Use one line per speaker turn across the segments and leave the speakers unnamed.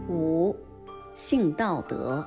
5. 性道德。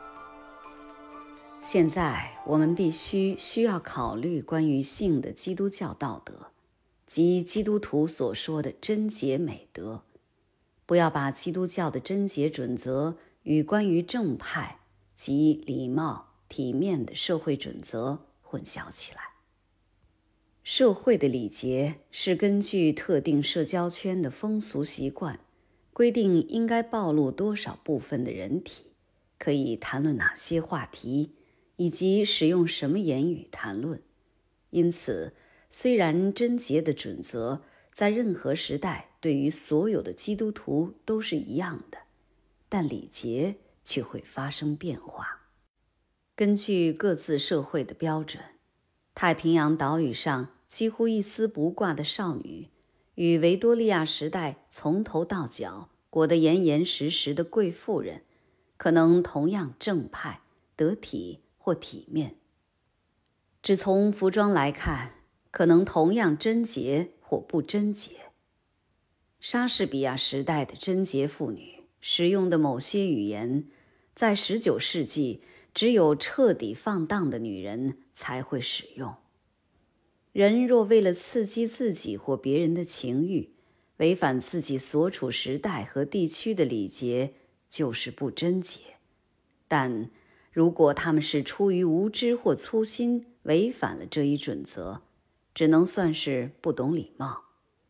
现在我们需要考虑关于性的基督教道德，即基督徒所说的贞洁美德。不要把基督教的贞洁准则与关于正派及礼貌、体面的社会准则混淆起来。社会的礼节是根据特定社交圈的风俗习惯，规定应该暴露多少部分的人体，可以谈论哪些话题，以及使用什么言语谈论。因此，虽然贞洁的准则在任何时代对于所有的基督徒都是一样的，但礼节却会发生变化。根据各自社会的标准，太平洋岛屿上几乎一丝不挂的少女，与维多利亚时代从头到脚裹得严严实实的贵妇人，可能同样正派、得体或体面。只从服装来看，可能同样贞洁或不贞洁。莎士比亚时代的贞洁妇女使用的某些语言，在19世纪只有彻底放荡的女人才会使用。人若为了刺激自己或别人的情欲，违反自己所处时代和地区的礼节，就是不贞洁。但如果他们是出于无知或粗心违反了这一准则，只能算是不懂礼貌。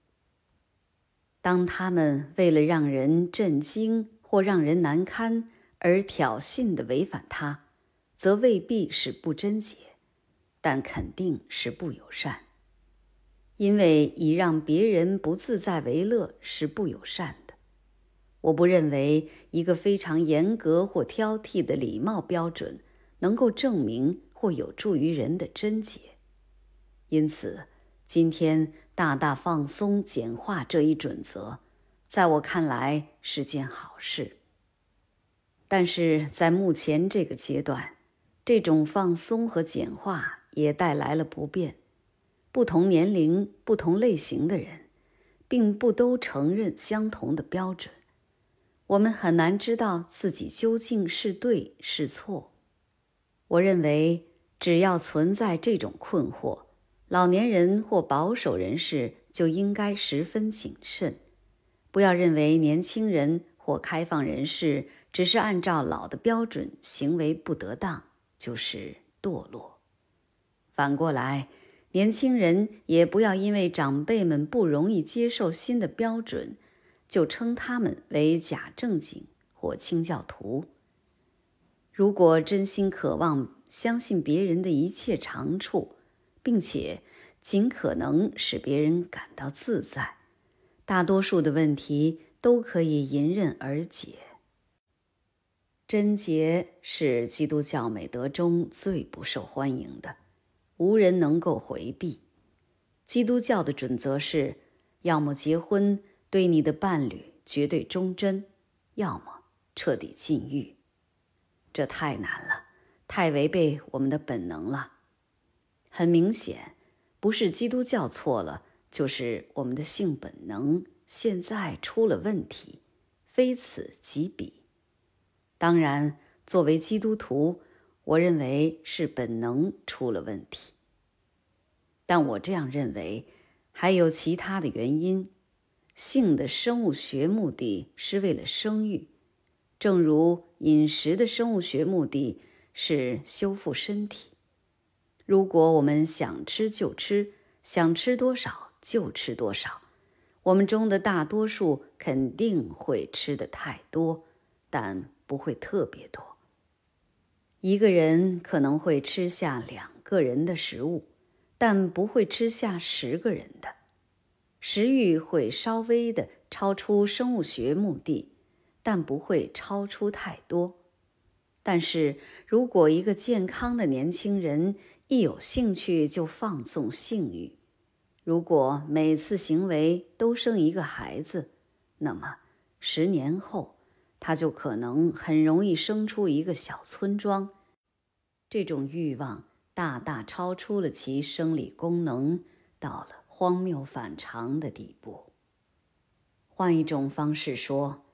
当他们为了让人震惊或让人难堪而挑衅地违反它，则未必是不贞洁，但肯定是不友善。因为以让别人不自在为乐是不友善的。我不认为一个非常严格或挑剔的礼貌标准能够证明或有助于人的贞洁。因此，今天大大放松简化这一准则，在我看来是件好事。但是在目前这个阶段，这种放松和简化也带来了不便。不同年龄、不同类型的人，并不都承认相同的标准。我们很难知道自己究竟是对是错。我认为，只要存在这种困惑，老年人或保守人士就应该十分谨慎，不要认为年轻人或开放人士只是按照老的标准行为不得当，就是堕落。反过来，年轻人也不要因为长辈们不容易接受新的标准，就称他们为假正经或清教徒。如果真心渴望相信别人的一切长处，并且尽可能使别人感到自在，大多数的问题都可以迎刃而解。贞洁是基督教美德中最不受欢迎的，无人能够回避。基督教的准则是，要么结婚对你的伴侣绝对忠贞，要么彻底禁欲。这太难了，太违背我们的本能了。很明显，不是基督教错了，就是我们的性本能现在出了问题，非此即彼。当然，作为基督徒，我认为是本能出了问题。但我这样认为，还有其他的原因。性的生物学目的是为了生育，正如饮食的生物学目的是修复身体。如果我们想吃就吃，想吃多少就吃多少，我们中的大多数肯定会吃得太多，但不会特别多。一个人可能会吃下2个人的食物，但不会吃下10个人的。食欲会稍微的超出生物学目的，但不会超出太多。但是如果一个健康的年轻人一有兴趣就放纵性欲，如果每次行为都生一个孩子，那么10年后他就可能很容易生出一个小村庄。这种欲望大大超出了其生理功能，到了荒谬反常的地步。换一种方式说，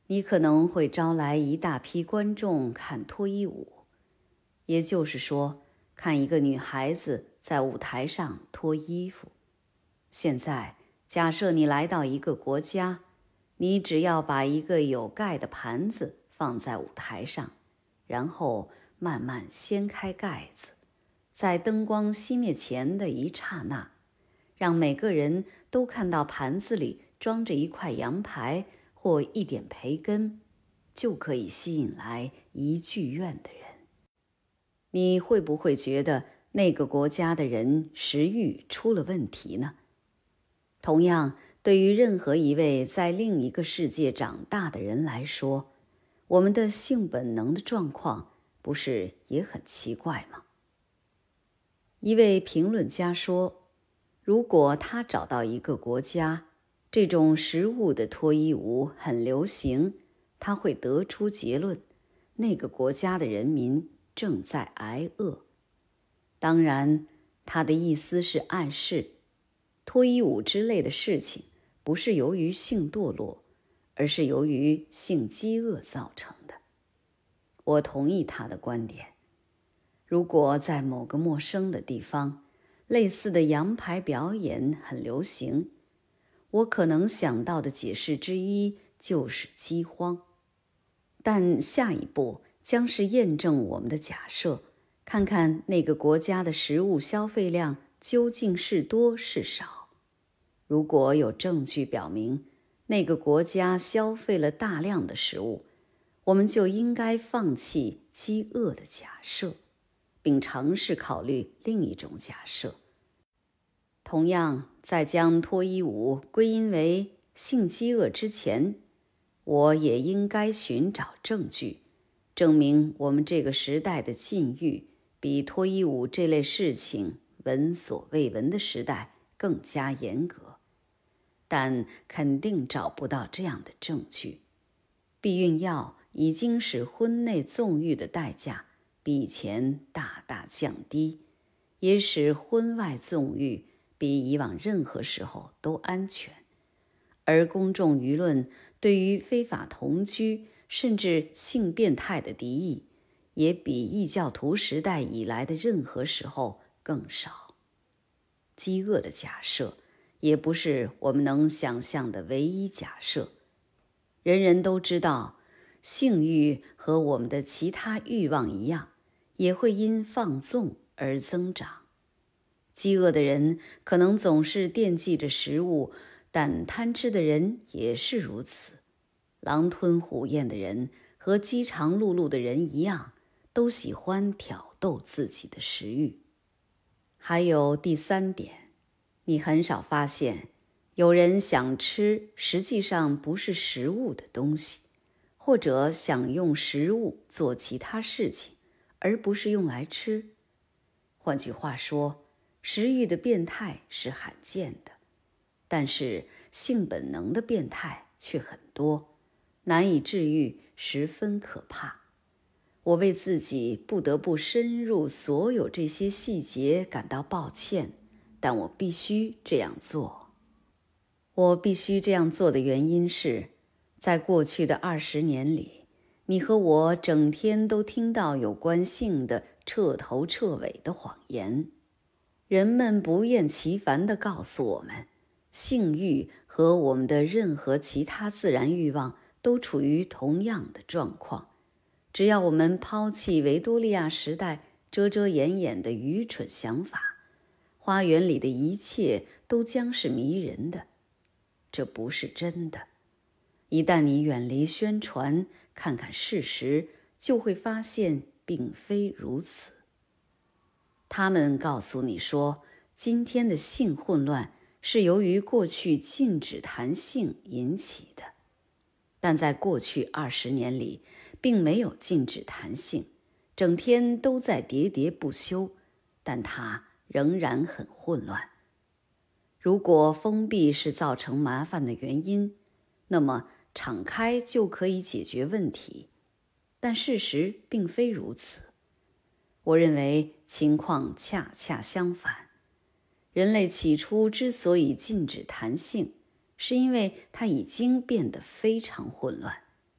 你可能会招来一大批观众看脱衣舞，也就是说，看一个女孩子在舞台上脱衣服。现在，假设你来到一个国家，你只要把一个有盖的盘子放在舞台上，然后慢慢掀开盖子，在灯光熄灭前的一刹那，让每个人都看到盘子里装着一块羊排或一点培根，就可以吸引来一剧院的人。你会不会觉得那个国家的人食欲出了问题呢？同样，对于任何一位在另一个世界长大的人来说，我们的性本能的状况不是也很奇怪吗？一位评论家说，如果他找到一个国家，这种食物的脱衣舞很流行，他会得出结论，那个国家的人民正在挨饿。当然，他的意思是暗示，脱衣舞之类的事情不是由于性堕落，而是由于性饥饿造成的。我同意他的观点。如果在某个陌生的地方，类似的羊排表演很流行，我可能想到的解释之一就是饥荒。但下一步将是验证我们的假设，看看那个国家的食物消费量究竟是多是少。如果有证据表明那个国家消费了大量的食物，我们就应该放弃饥饿的假设，并尝试考虑另一种假设。同样，在将脱衣舞归因为性饥饿之前，我也应该寻找证据，证明我们这个时代的禁欲比脱衣舞这类事情闻所未闻的时代更加严格。但肯定找不到这样的证据。避孕药已经使婚内纵欲的代价比以前大大降低，也使婚外纵欲比以往任何时候都安全。而公众舆论对于非法同居甚至性变态的敌意，也比异教徒时代以来的任何时候更少。饥饿的假设也不是我们能想象的唯一假设。人人都知道，性欲和我们的其他欲望一样，也会因放纵而增长。饥饿的人可能总是惦记着食物，但贪吃的人也是如此。狼吞虎咽的人和饥肠辘辘的人一样，都喜欢挑逗自己的食欲。还有第三点，你很少发现有人想吃实际上不是食物的东西，或者想用食物做其他事情，而不是用来吃。换句话说，食欲的变态是罕见的，但是性本能的变态却很多，难以治愈，十分可怕。我为自己不得不深入所有这些细节感到抱歉，但我必须这样做。我必须这样做的原因是，在过去的20年里，你和我整天都听到有关性的彻头彻尾的谎言。人们不厌其烦地告诉我们，性欲和我们的任何其他自然欲望都处于同样的状况。只要我们抛弃维多利亚时代遮遮掩掩的愚蠢想法，花园里的一切都将是迷人的。这不是真的。一旦你远离宣传，看看事实，就会发现并非如此。他们告诉你说，今天的性混乱是由于过去禁止谈性引起的。但在过去20年里，并没有禁止谈性，整天都在喋喋不休，但它仍然很混乱。如果封闭是造成麻烦的原因，那么敞开就可以解决问题，但事实并非如此。我认为情况恰恰相反。人类起初之所以禁止谈性，是因为它已经变得非常混乱。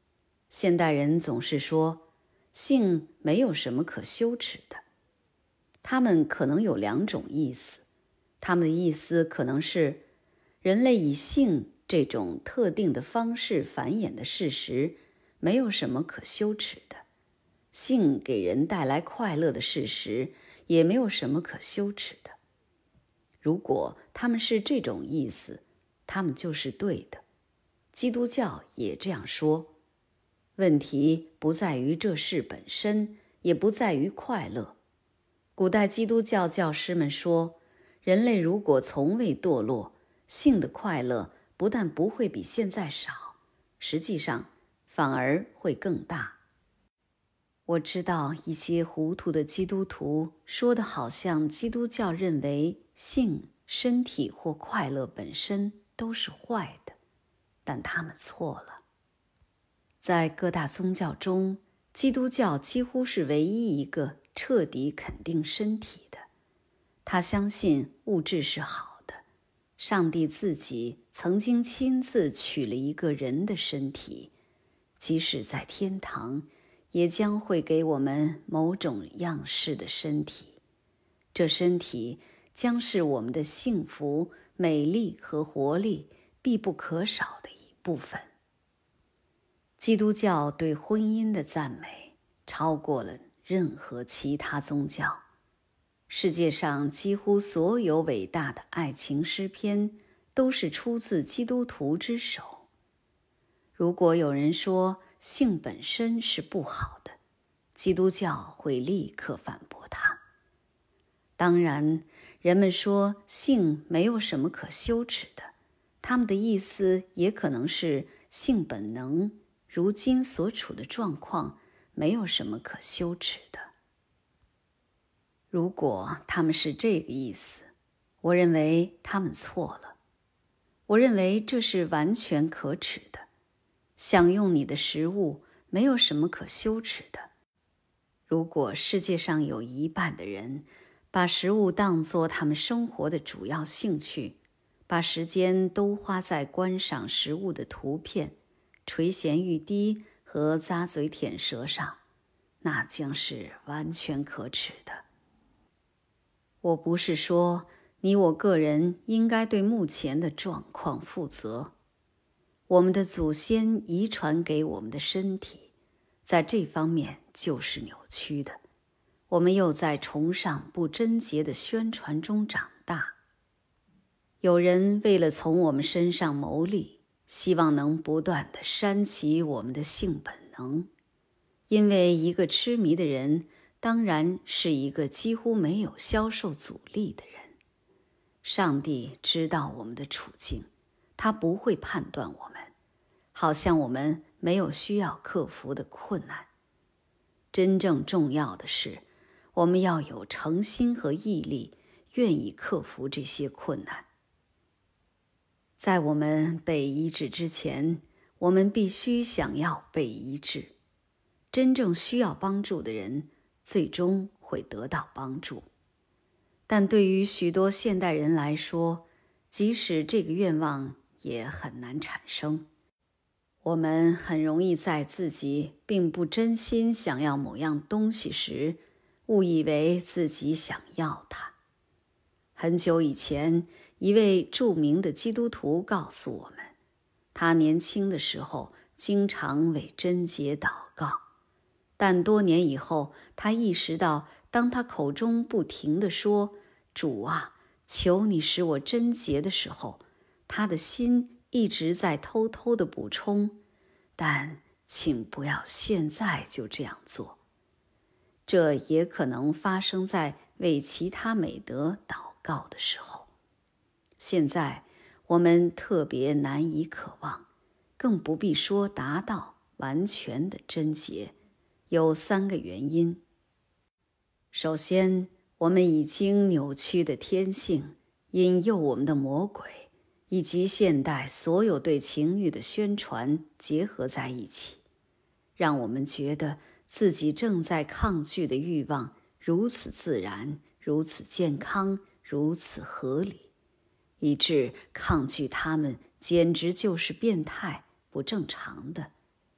现代人总是说，性没有什么可羞耻的。他们可能有两种意思，他们的意思可能是，人类以性这种特定的方式繁衍的事实，没有什么可羞耻的；性给人带来快乐的事实，也没有什么可羞耻的。如果他们是这种意思，他们就是对的。基督教也这样说。问题不在于这事本身，也不在于快乐。古代基督教教师们说，人类如果从未堕落，性的快乐不但不会比现在少，实际上反而会更大。我知道一些糊涂的基督徒说的好像基督教认为性、身体或快乐本身都是坏的，但他们错了。在各大宗教中，基督教几乎是唯一一个彻底肯定身体的。他相信物质是好的，上帝自己曾经亲自取了一个人的身体，即使在天堂，也将会给我们某种样式的身体。这身体将是我们的幸福、美丽和活力必不可少的一部分。基督教对婚姻的赞美超过了任何其他宗教。世界上几乎所有伟大的爱情诗篇都是出自基督徒之手。如果有人说性本身是不好的，基督教会立刻反驳他。当然，人们说性没有什么可羞耻的，他们的意思也可能是性本能，如今所处的状况没有什么可羞耻的。如果他们是这个意思，我认为他们错了。我认为这是完全可耻的。享用你的食物没有什么可羞耻的。如果世界上有一半的人把食物当作他们生活的主要兴趣，把时间都花在观赏食物的图片、垂涎欲滴和咂嘴舔舌上，那将是完全可耻的。我不是说你我个人应该对目前的状况负责。我们的祖先遗传给我们的身体，在这方面就是扭曲的。我们又在崇尚不贞洁的宣传中长大。有人为了从我们身上牟利，希望能不断地煽起我们的性本能。因为一个痴迷的人当然是一个几乎没有销售阻力的人。上帝知道我们的处境，他不会判断我们，好像我们没有需要克服的困难。真正重要的是，我们要有诚心和毅力，愿意克服这些困难。在我们被医治之前，我们必须想要被医治。真正需要帮助的人，最终会得到帮助。但对于许多现代人来说，即使这个愿望也很难产生。我们很容易在自己并不真心想要某样东西时，误以为自己想要它。很久以前，一位著名的基督徒告诉我们，他年轻的时候经常为贞洁祷告，但多年以后，他意识到，当他口中不停地说“主啊，求你使我贞洁”的时候，他的心一直在偷偷地补充，但请不要现在就这样做。这也可能发生在为其他美德祷告的时候。现在我们特别难以渴望，更不必说达到完全的贞洁。有3个原因。首先，我们已经扭曲的天性，引诱我们的魔鬼，以及现代所有对情欲的宣传结合在一起，让我们觉得自己正在抗拒的欲望如此自然，如此健康，如此合理，以致抗拒它们简直就是变态、不正常的。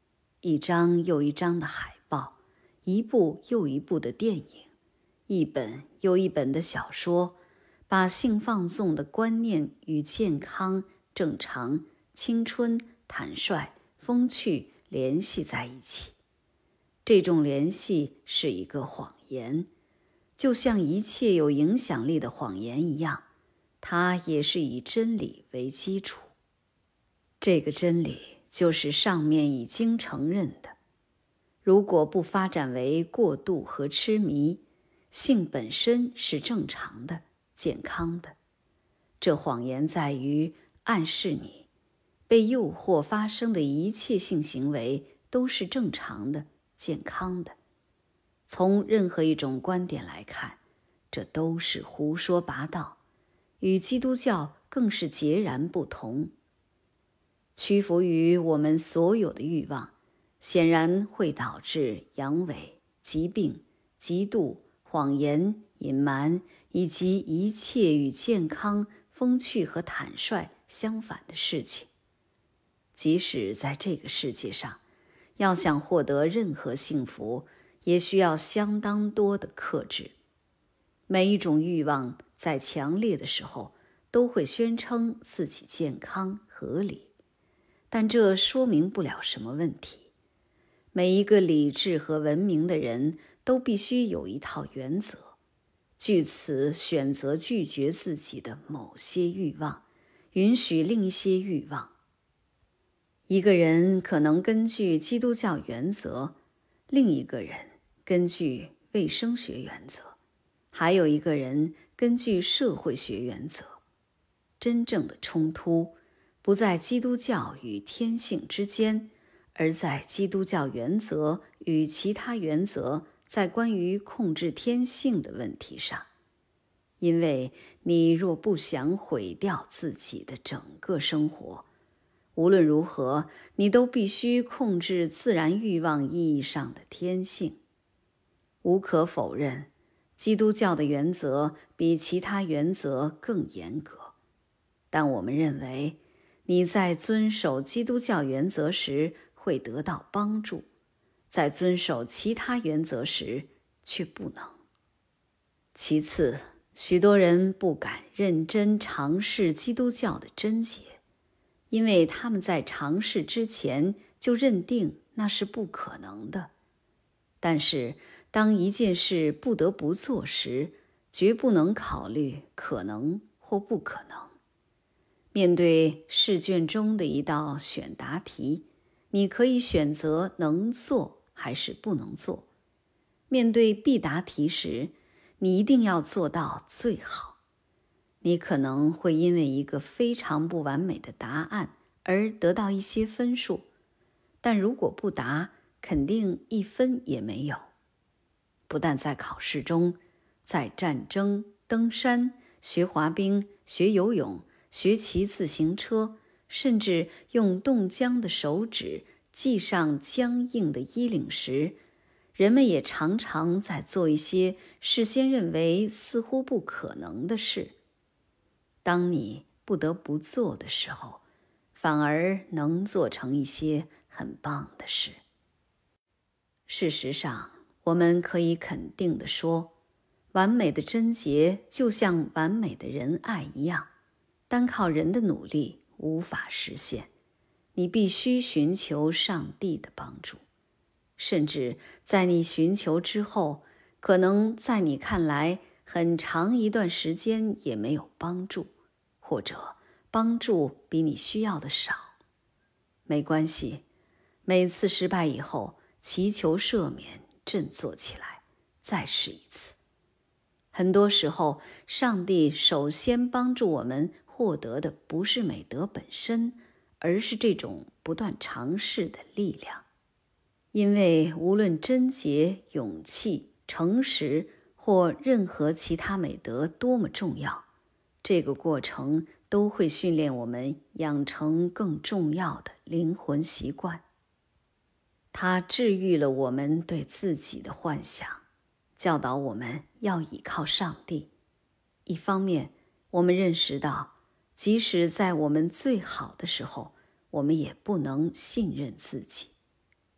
一张又一张的海报，一部又一部的电影，一本又一本的小说，把性放纵的观念与健康、正常、青春、坦率、风趣联系在一起。这种联系是一个谎言，就像一切有影响力的谎言一样，它也是以真理为基础。这个真理就是上面已经承认的。如果不发展为过度和痴迷，性本身是正常的、健康的。这谎言在于暗示你，被诱惑发生的一切性行为都是正常的、健康的。从任何一种观点来看，这都是胡说八道，与基督教更是截然不同。屈服于我们所有的欲望，显然会导致阳痿、疾病、嫉妒、谎言、隐瞒，以及一切与健康、风趣和坦率相反的事情。即使在这个世界上，要想获得任何幸福，也需要相当多的克制。每一种欲望在强烈的时候，都会宣称自己健康合理，但这说明不了什么问题。每一个理智和文明的人都必须有一套原则，据此选择拒绝自己的某些欲望，允许另一些欲望。一个人可能根据基督教原则，另一个人根据卫生学原则，还有一个人根据社会学原则。真正的冲突不在基督教与天性之间，而在基督教原则与其他原则在关于控制天性的问题上。因为你若不想毁掉自己的整个生活，无论如何，你都必须控制自然欲望意义上的天性。无可否认，基督教的原则比其他原则更严格，但我们认为你在遵守基督教原则时会得到帮助，在遵守其他原则时却不能。其次，许多人不敢认真尝试基督教的真解，因为他们在尝试之前就认定那是不可能的。但是，当一件事不得不做时，绝不能考虑可能或不可能。面对试卷中的一道选答题，你可以选择能做还是不能做。面对必答题时，你一定要做到最好。你可能会因为一个非常不完美的答案而得到一些分数，但如果不答，肯定1分也没有。不但在考试中，在战争、登山、学滑冰、学游泳、学骑自行车，甚至用冻僵的手指系上僵硬的衣领时，人们也常常在做一些事先认为似乎不可能的事。当你不得不做的时候，反而能做成一些很棒的事。事实上，我们可以肯定地说，完美的贞洁就像完美的仁爱一样，单靠人的努力无法实现。你必须寻求上帝的帮助，甚至在你寻求之后，可能在你看来很长一段时间也没有帮助，或者帮助比你需要的少。没关系，每次失败以后，祈求赦免，振作起来，再试一次。很多时候，上帝首先帮助我们获得的不是美德本身，而是这种不断尝试的力量。因为无论贞洁、勇气、诚实或任何其他美德多么重要，这个过程都会训练我们养成更重要的灵魂习惯。它治愈了我们对自己的幻想，教导我们要倚靠上帝。一方面，我们认识到，即使在我们最好的时候，我们也不能信任自己。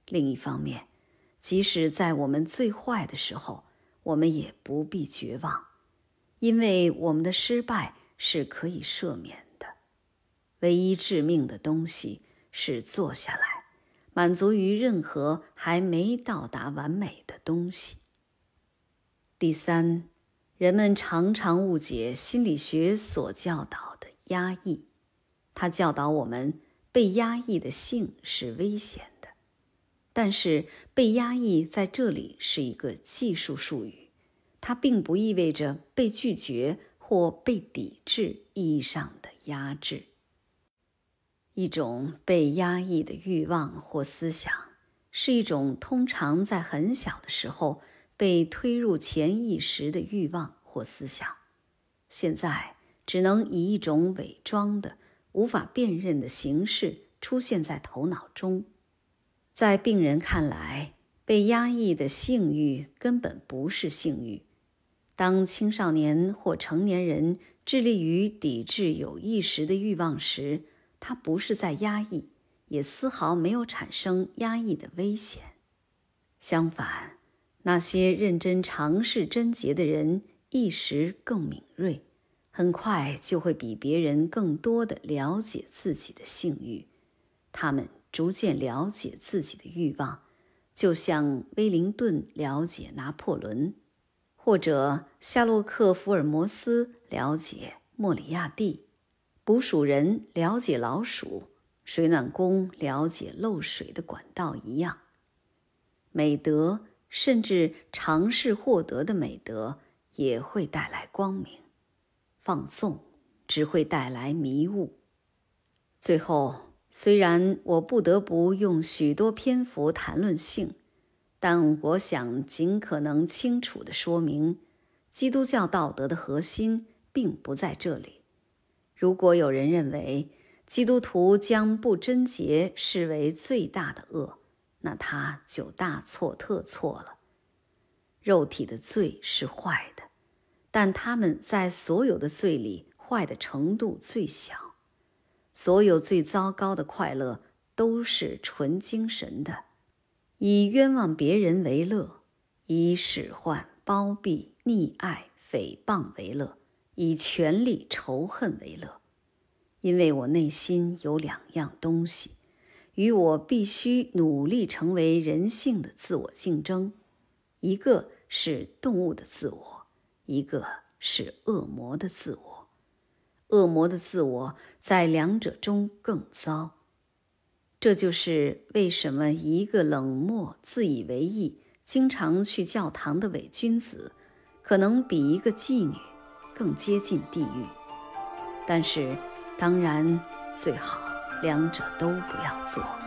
另一方面，即使在我们最坏的时候，我们也不必绝望，因为我们的失败是可以赦免的。唯一致命的东西是坐下来，满足于任何还没到达完美的东西。第三，人们常常误解心理学所教导的压抑。它教导我们被压抑的性是危险的，但是被压抑在这里是一个技术术语，它并不意味着被拒绝或被抵制意义上的压制。一种被压抑的欲望或思想，是一种通常在很小的时候被推入潜意识的欲望或思想，现在只能以一种伪装的、无法辨认的形式出现在头脑中。在病人看来，被压抑的性欲根本不是性欲。当青少年或成年人致力于抵制有意识的欲望时，他不是在压抑，也丝毫没有产生压抑的危险。相反，那些认真尝试贞洁的人意识更敏锐，很快就会比别人更多地了解自己的性欲。他们逐渐了解自己的欲望，就像威灵顿了解拿破仑，或者夏洛克·福尔摩斯了解莫里亚蒂，捕鼠人了解老鼠，水暖工了解漏水的管道一样。美德，甚至尝试获得的美德，也会带来光明。放纵只会带来迷雾。最后，虽然我不得不用许多篇幅谈论性，但我想尽可能清楚地说明，基督教道德的核心并不在这里。如果有人认为基督徒将不贞洁视为最大的恶，那他就大错特错了。肉体的罪是坏的，但他们在所有的罪里坏的程度最小。所有最糟糕的快乐都是纯精神的，以冤枉别人为乐，以使唤、包庇、溺爱、诽谤为乐，以权力、仇恨为乐。因为我内心有两样东西，与我必须努力成为人性的自我竞争，一个是动物的自我，一个是恶魔的自我。恶魔的自我在两者中更糟。这就是为什么一个冷漠、自以为意、经常去教堂的伪君子，可能比一个妓女更接近地狱。但是，当然，最好两者都不要做。